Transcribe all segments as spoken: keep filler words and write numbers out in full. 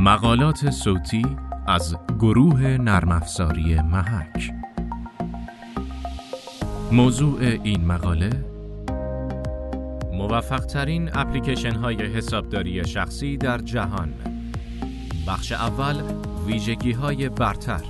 مقالات صوتی از گروه نرم افزاری محک. موضوع این مقاله: موفق ترین اپلیکیشن های حسابداری شخصی در جهان. بخش اول: ویژگی های برتر.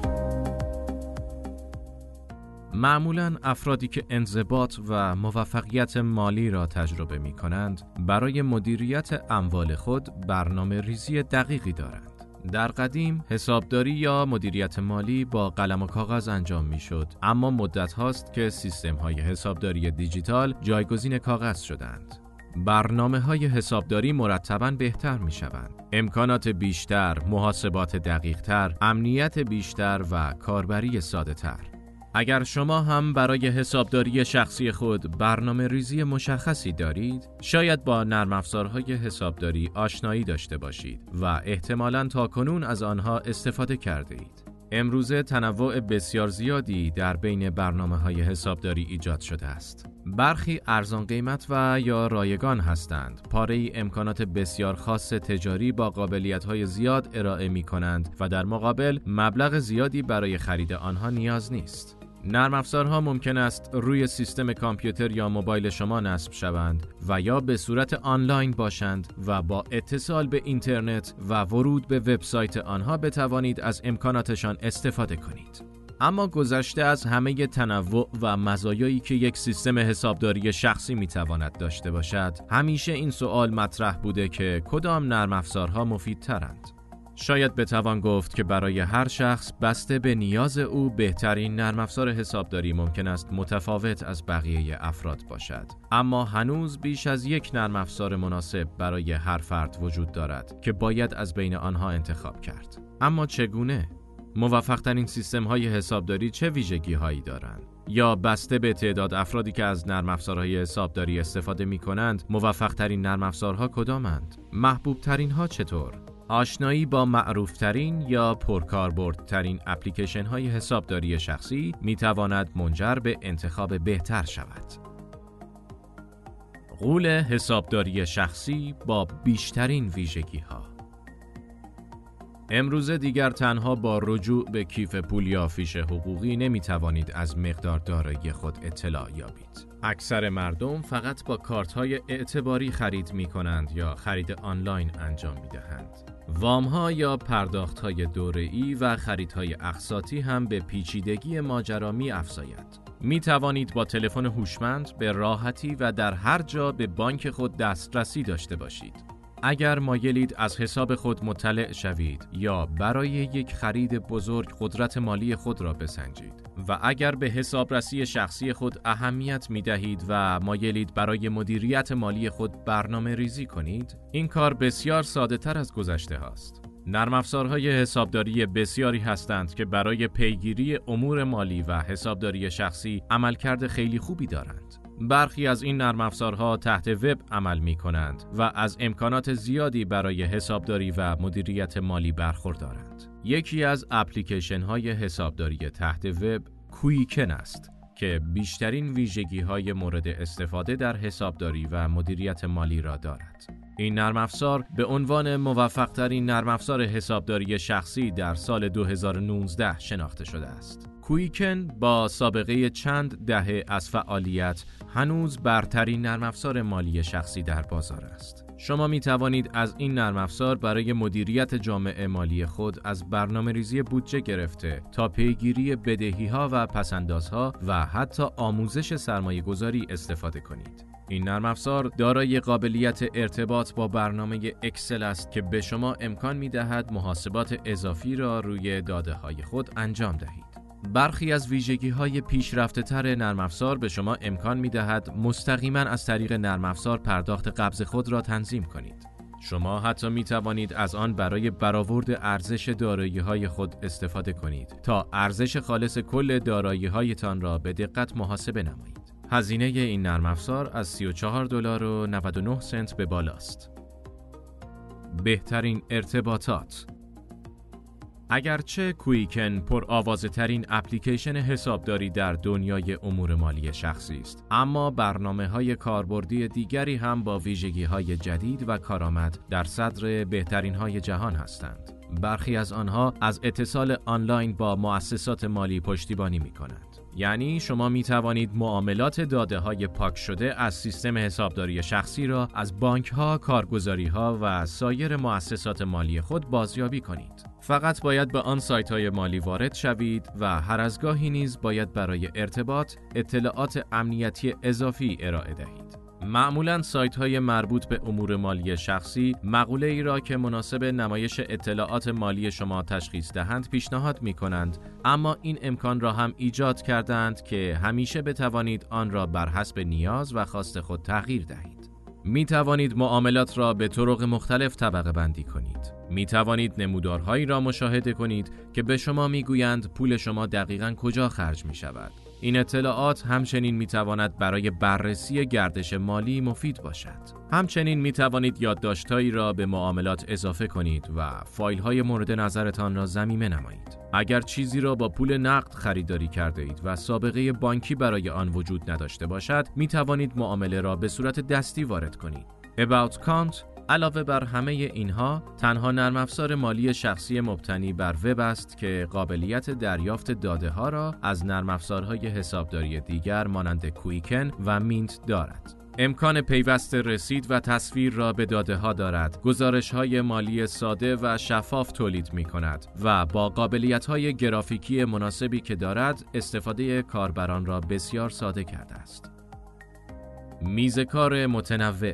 معمولاً افرادی که انضباط و موفقیت مالی را تجربه می کنند برای مدیریت اموال خود برنامه ریزی دقیقی دارند. در قدیم حسابداری یا مدیریت مالی با قلم و کاغذ انجام می شد، اما مدت هاست که سیستم های حسابداری دیجیتال جایگزین کاغذ شدند. برنامه های حسابداری مرتباً بهتر می شوند. امکانات بیشتر، محاسبات دقیق تر، امنیت بیشتر و کاربری ساده تر. اگر شما هم برای حسابداری شخصی خود برنامه ریزی مشخصی دارید، شاید با نرم افزارهای حسابداری آشنایی داشته باشید و احتمالاً تاکنون از آنها استفاده کرده اید. امروزه تنوع بسیار زیادی در بین برنامه‌های حسابداری ایجاد شده است. برخی ارزان قیمت و یا رایگان هستند، پاره‌ای امکانات بسیار خاص تجاری با قابلیت‌های زیاد ارائه می‌کنند و در مقابل مبلغ زیادی برای خرید آنها نیاز نیست. نرم افزارها ممکن است روی سیستم کامپیوتر یا موبایل شما نصب شوند و یا به صورت آنلاین باشند و با اتصال به اینترنت و ورود به وبسایت آنها بتوانید از امکاناتشان استفاده کنید. اما گذشته از همه تنوع و مزایایی که یک سیستم حسابداری شخصی میتواند داشته باشد، همیشه این سوال مطرح بوده که کدام نرم افزارها مفیدترند. شاید بتوان گفت که برای هر شخص بسته به نیاز او بهترین نرم افزار حسابداری ممکن است متفاوت از بقیه افراد باشد، اما هنوز بیش از یک نرم افزار مناسب برای هر فرد وجود دارد که باید از بین آنها انتخاب کرد. اما چگونه؟ موفق ترین سیستم های حسابداری چه ویژگی هایی دارند؟ یا بسته به تعداد افرادی که از نرم افزارهای حسابداری استفاده می کنند، موفق ترین نرم افزارها کدامند؟ محبوب ترین ها چطور؟ آشنایی با معروف ترین یا پرکاربردترین اپلیکیشن های حسابداری شخصی می تواند منجر به انتخاب بهتر شود. غول حسابداری شخصی با بیشترین ویژگی ها. امروزه دیگر تنها با رجوع به کیف پول یا فیش حقوقی نمی توانید از مقدار دارایی خود اطلاع یابید. اکثر مردم فقط با کارت‌های اعتباری خرید می‌کنند یا خرید آنلاین انجام می‌دهند. وام‌ها یا پرداخت‌های دوره‌ای و خریدهای اقساطی هم به پیچیدگی ماجرا می‌افزاید. می‌توانید با تلفن هوشمند به راحتی و در هر جا به بانک خود دسترسی داشته باشید. اگر مایلید از حساب خود مطلع شوید یا برای یک خرید بزرگ قدرت مالی خود را بسنجید و اگر به حسابرسی شخصی خود اهمیت می دهید و مایلید برای مدیریت مالی خود برنامه ریزی کنید، این کار بسیار ساده تر از گذشته هاست. نرم افزارهای حسابداری بسیاری هستند که برای پیگیری امور مالی و حسابداری شخصی عملکرد خیلی خوبی دارند. برخی از این نرم افزارها تحت وب عمل می کنند و از امکانات زیادی برای حسابداری و مدیریت مالی برخوردارند. یکی از اپلیکیشن های حسابداری تحت وب کویکن است که بیشترین ویژگی های مورد استفاده در حسابداری و مدیریت مالی را دارد. این نرم افزار به عنوان موفق ترین نرم افزار حسابداری شخصی در سال دو هزار و نوزده شناخته شده است. کویکن با سابقه چند دهه از فعالیت هنوز برترین نرم افزار مالی شخصی در بازار است. شما می توانید از این نرم افزار برای مدیریت جامعه مالی خود از برنامه‌ریزی بودجه گرفته تا پیگیری بدهی‌ها و پس‌اندازها و حتی آموزش سرمایه‌گذاری استفاده کنید. این نرم افزار دارای قابلیت ارتباط با برنامه اکسل است که به شما امکان می‌دهد محاسبات اضافی را روی داده‌های خود انجام دهید. برخی از ویژگی‌های پیشرفته‌تر نرم افزار به شما امکان می‌دهد مستقیما از طریق نرم افزار پرداخت قبض خود را تنظیم کنید. شما حتی می‌توانید از آن برای برآورد ارزش دارایی‌های خود استفاده کنید تا ارزش خالص کل دارایی‌هایتان را به دقت محاسبه نمایید. هزینه این نرم افزار از سی و چهار دلار و نود و نه سنت به بالاست. بهترین ارتباطات. اگرچه کویکن پر آوازه ترین اپلیکیشن حسابداری در دنیای امور مالی شخصی است، اما برنامه‌های کاربردی دیگری هم با ویژگی‌های جدید و کارآمد در صدر بهترین‌های جهان هستند. برخی از آنها از اتصال آنلاین با مؤسسات مالی پشتیبانی می‌کنند. یعنی شما می توانید معاملات داده‌های پاک شده از سیستم حسابداری شخصی را از بانک‌ها، کارگزاری‌ها و سایر مؤسسات مالی خود بازیابی کنید. فقط باید به آن سایت‌های مالی وارد شوید و هر از گاهی نیز باید برای ارتباط اطلاعات امنیتی اضافی ارائه دهید. معمولاً سایت‌های مربوط به امور مالی شخصی مقوله‌ای را که مناسب نمایش اطلاعات مالی شما تشخیص دهند پیشنهاد می‌کنند، اما این امکان را هم ایجاد کردند که همیشه بتوانید آن را بر حسب نیاز و خواست خود تغییر دهید. می توانید معاملات را به طرق مختلف طبقه بندی کنید. می توانید نمودارهایی را مشاهده کنید که به شما می گویند پول شما دقیقاً کجا خرج می شود. این اطلاعات همچنین می تواند برای بررسی گردش مالی مفید باشد. همچنین می توانید یادداشت‌هایی را به معاملات اضافه کنید و فایل‌های مورد نظرتان را ضمیمه نمایید. اگر چیزی را با پول نقد خریداری کرده اید و سابقه بانکی برای آن وجود نداشته باشد، می توانید معامله را به صورت دستی وارد کنید. About Account علاوه بر همه اینها، تنها نرم افزار مالی شخصی مبتنی بر وب است که قابلیت دریافت داده ها را از نرم افزارهای حسابداری دیگر مانند کویکن و مینت دارد. امکان پیوست رسید و تصویر را به داده ها دارد، گزارش های مالی ساده و شفاف تولید می کند و با قابلیت های گرافیکی مناسبی که دارد، استفاده کاربران را بسیار ساده کرده است. میزکار متنوع.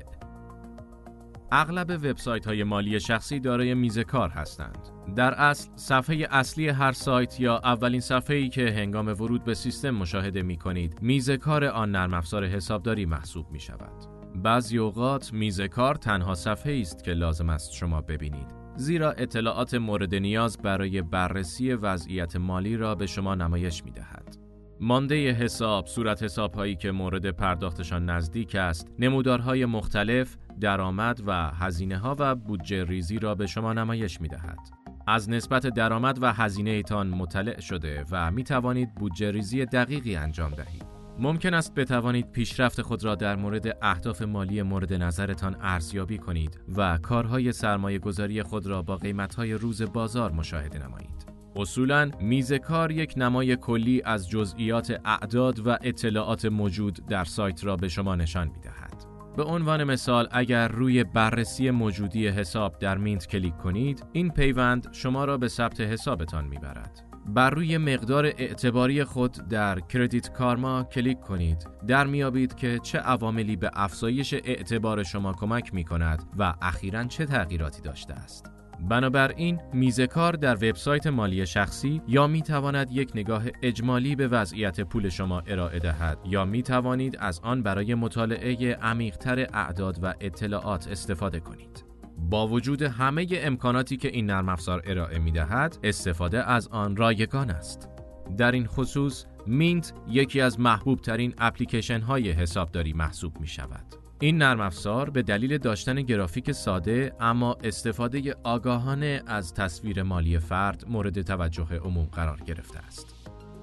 اغلب وبسایت‌های مالی شخصی دارای میز کار هستند. در اصل صفحه اصلی هر سایت یا اولین صفحه‌ای که هنگام ورود به سیستم مشاهده می‌کنید، میز کار آن نرم افزار حسابداری محسوب می‌شود. بعضی اوقات میز کار تنها صفحه‌ای است که لازم است شما ببینید، زیرا اطلاعات مورد نیاز برای بررسی وضعیت مالی را به شما نمایش می‌دهد. مانده حساب، صورت حساب‌هایی که مورد پرداختشان نزدیک است، نمودارهای مختلف، درآمد و هزینه‌ها و بودجه ریزی را به شما نمایش می‌دهد. از نسبت درآمد و هزینه‌تان مطلع شده و می‌توانید بودجه ریزی دقیقی انجام دهید. ممکن است بتوانید پیشرفت خود را در مورد اهداف مالی مورد نظرتان ارزیابی کنید و کارهای سرمایه‌گذاری خود را با قیمت‌های روز بازار مشاهده نمایید. اصولاً میز کار یک نمای کلی از جزئیات اعداد و اطلاعات موجود در سایت را به شما نشان می‌دهد. به عنوان مثال، اگر روی بررسی موجودی حساب در مینت کلیک کنید، این پیوند شما را به ثبت حسابتان می‌برد. بر روی مقدار اعتباری خود در کردیت کارما کلیک کنید. در میابید که چه عواملی به افزایش اعتبار شما کمک می‌کند و اخیراً چه تغییراتی داشته است. بنابراین میز کار در وبسایت مالی شخصی یا می تواند یک نگاه اجمالی به وضعیت پول شما ارائه دهد یا می توانید از آن برای مطالعه عمیق‌تر اعداد و اطلاعات استفاده کنید. با وجود همه امکاناتی که این نرم افزار ارائه می دهد، استفاده از آن رایگان است. در این خصوص مینت یکی از محبوب ترین اپلیکیشن های حسابداری محسوب می شود. این نرم افزار به دلیل داشتن گرافیک ساده اما استفاده آگاهانه از تصویر مالی فرد مورد توجه عموم قرار گرفته است.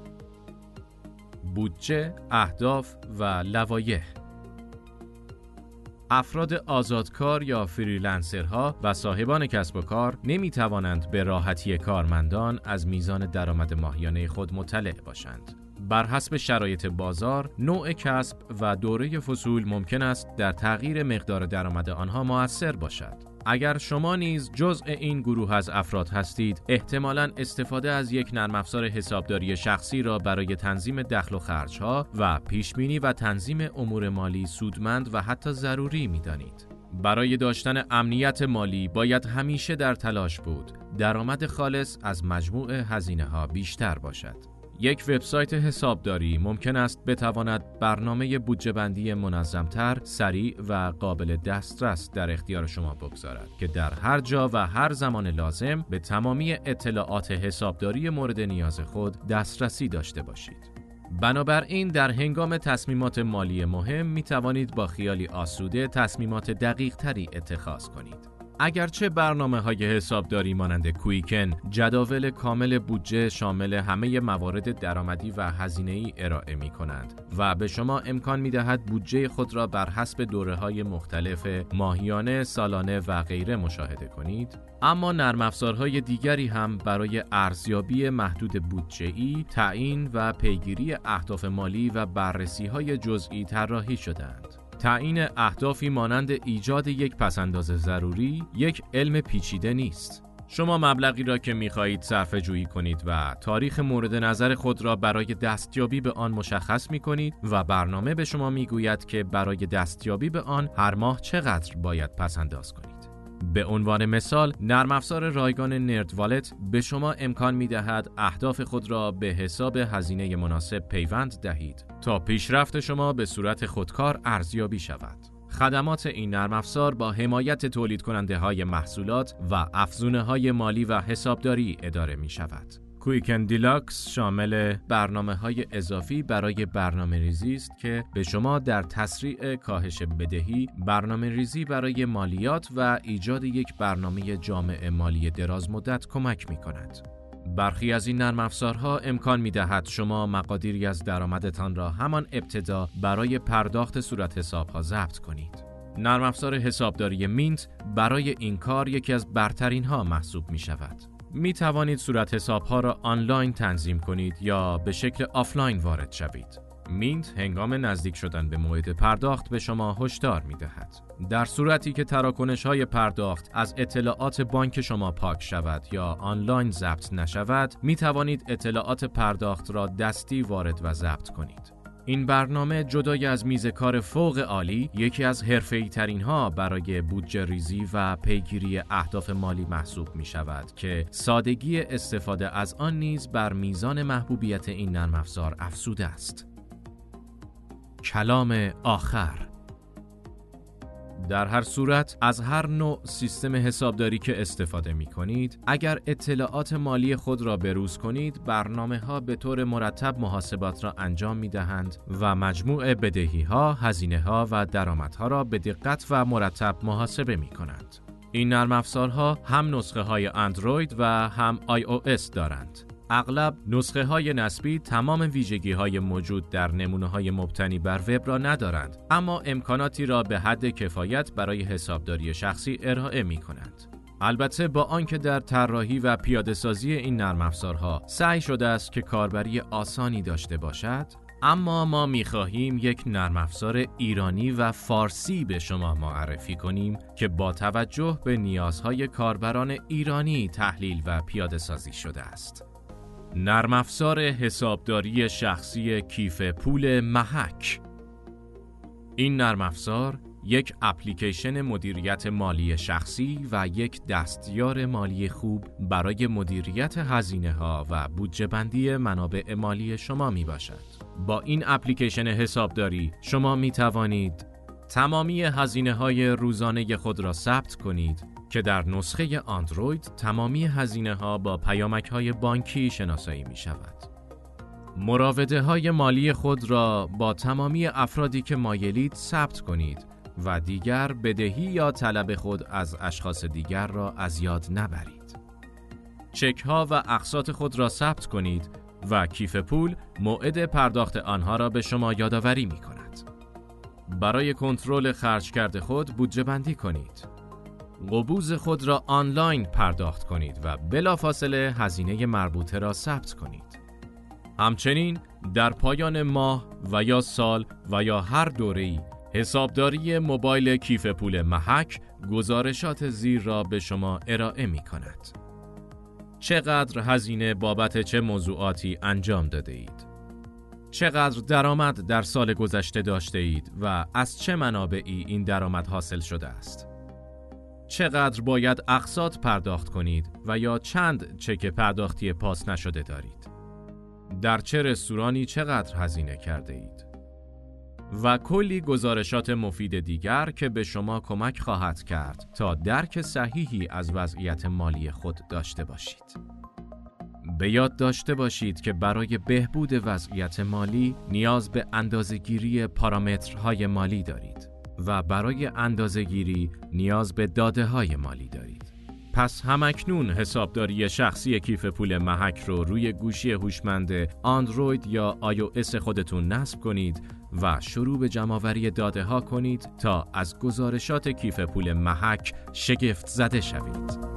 بودجه، اهداف و لوایح. افراد آزادکار یا فریلنسرها و صاحبان کسب و کار نمی توانند به راحتی کارمندان از میزان درآمد ماهیانه خود مطلع باشند. بر حسب شرایط بازار، نوع کسب و دوره فصول ممکن است در تغییر مقدار درآمد آنها مؤثر باشد. اگر شما نیز جزء این گروه از افراد هستید، احتمالاً استفاده از یک نرم افزار حسابداری شخصی را برای تنظیم دخل و خرج‌ها و پیشبینی و تنظیم امور مالی سودمند و حتی ضروری می‌دانید. برای داشتن امنیت مالی باید همیشه در تلاش بود درآمد خالص از مجموع هزینه‌ها بیشتر باشد. یک وبسایت حسابداری ممکن است بتواند برنامه بودجه بندی منظم‌تر، سریع و قابل دسترس در اختیار شما بگذارد که در هر جا و هر زمان لازم به تمامی اطلاعات حسابداری مورد نیاز خود دسترسی داشته باشید. بنابراین در هنگام تصمیمات مالی مهم می توانید با خیالی آسوده تصمیمات دقیق تری اتخاذ کنید. اگرچه برنامه‌های حسابداری مانند کویکن جداول کامل بودجه شامل همه موارد درآمدی و هزینه‌ای ارائه می‌کنند و به شما امکان می‌دهد بودجه خود را بر حسب دوره‌های مختلف ماهیانه، سالانه و غیره مشاهده کنید، اما نرم افزارهای دیگری هم برای ارزیابی محدود بودجه‌ای، تعیین و پیگیری اهداف مالی و بررسی‌های جزئی طراحی شده‌اند. تعیین اهدافی مانند ایجاد یک پس‌انداز ضروری یک علم پیچیده نیست. شما مبلغی را که می‌خواهید صرفه‌جویی کنید و تاریخ مورد نظر خود را برای دستیابی به آن مشخص می‌کنید و برنامه به شما می‌گوید که برای دستیابی به آن هر ماه چقدر باید پس‌انداز کنید. به عنوان مثال، نرم افزار رایگان نرد والت به شما امکان می‌دهد اهداف خود را به حساب هزینه مناسب پیوند دهید تا پیشرفت شما به صورت خودکار ارزیابی شود. خدمات این نرم افزار با حمایت تولید کننده های محصولات و افزونه های مالی و حسابداری اداره می شود. کویکن دیلاکس شامل برنامه های اضافی برای برنامه ریزی است که به شما در تسریع کاهش بدهی، برنامه ریزی برای مالیات و ایجاد یک برنامه جامع مالی دراز مدت کمک می کند. برخی از این نرم افزارها امکان می دهد شما مقادیری از درآمدتان را همان ابتدا برای پرداخت صورت حسابها ضبط کنید. نرم افزار حسابداری مینت برای این کار یکی از برترین ها محسوب می شود. می توانید صورت حسابها را آنلاین تنظیم کنید یا به شکل آفلاین وارد شوید. مینت هنگام نزدیک شدن به موعد پرداخت به شما هشدار می دهد. در صورتی که تراکنش‌های پرداخت از اطلاعات بانک شما پاک شود یا آنلاین ضبط نشود، می توانید اطلاعات پرداخت را دستی وارد و ضبط کنید. این برنامه جدای از میز کار فوق عالی، یکی از حرفه‌ای ترین ها برای بودجه ریزی و پیگیری اهداف مالی محسوب می شود که سادگی استفاده از آن نیز بر میزان محبوبیت این نرم افزار افزوده است. کلام آخر. در هر صورت از هر نوع سیستم حسابداری که استفاده می کنید، اگر اطلاعات مالی خود را بروز کنید، برنامه ها به طور مرتب محاسبات را انجام می دهند و مجموع بدهی ها، هزینه ها و درآمدها را به دقت و مرتب محاسبه می کنند. این نرم افزارها هم نسخه های اندروید و هم آی او اس دارند. اغلب نسخه های نصبی تمام ویژگی های موجود در نمونه های مبتنی بر وب را ندارند، اما امکاناتی را به حد کفایت برای حسابداری شخصی ارائه می کنند. البته با آنکه در طراحی و پیاده سازی این نرم افزارها سعی شده است که کاربری آسانی داشته باشد، اما ما می خواهیم یک نرم افزار ایرانی و فارسی به شما معرفی کنیم که با توجه به نیازهای کاربران ایرانی تحلیل و پیاده سازی شده است. نرم افزار حسابداری شخصی کیف پول محک. این نرم افزار یک اپلیکیشن مدیریت مالی شخصی و یک دستیار مالی خوب برای مدیریت هزینه‌ها و بودجه بندی منابع مالی شما می باشد. با این اپلیکیشن حسابداری شما می توانید تمامی هزینه‌های روزانه خود را ثبت کنید که در نسخه اندروید تمامی هزینه‌ها با پیامک‌های بانکی شناسایی می‌شود. مراوده‌های مالی خود را با تمامی افرادی که مایلید ثبت کنید و دیگر بدهی یا طلب خود از اشخاص دیگر را از یاد نبرید. چک‌ها و اقساط خود را ثبت کنید و کیف پول موعد پرداخت آنها را به شما یادآوری می‌کند. برای کنترل خرج کرده خود بودجه بندی کنید. قبوض خود را آنلاین پرداخت کنید و بلافاصله هزینه مربوطه را ثبت کنید. همچنین در پایان ماه و یا سال و یا هر دوره‌ای حسابداری موبایل کیف پول محک گزارشات زیر را به شما ارائه می کند. چقدر هزینه بابت چه موضوعاتی انجام داده اید؟ چقدر درآمد در سال گذشته داشته اید و از چه منابعی این درآمد حاصل شده است؟ چقدر باید اقساط پرداخت کنید و یا چند چک پرداختی پاس نشده دارید؟ در چه رستورانی چقدر هزینه کرده اید؟ و کلی گزارشات مفید دیگر که به شما کمک خواهد کرد تا درک صحیحی از وضعیت مالی خود داشته باشید. به یاد داشته باشید که برای بهبود وضعیت مالی نیاز به اندازه‌گیری پارامترهای مالی دارید و برای اندازه‌گیری نیاز به داده‌های مالی دارید. پس همکنون حسابداری شخصی کیف پول محک رو روی گوشی هوشمند اندروید یا آی او اس خودتون نصب کنید و شروع به جمع‌آوری داده‌ها کنید تا از گزارشات کیف پول محک شگفت زده شوید.